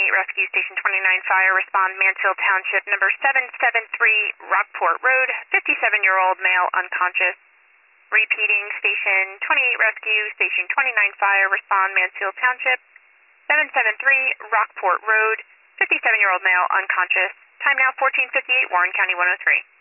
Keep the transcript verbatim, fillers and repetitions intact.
twenty-eight Rescue, Station twenty-nine Fire, respond Mansfield Township, number seven seven three Rockport Road, fifty-seven-year-old male unconscious. Repeating, Station twenty-eight Rescue, Station twenty-nine Fire, respond Mansfield Township, seven seven three Rockport Road, fifty-seven-year-old male unconscious. Time now fourteen fifty-eight, Warren County one oh three.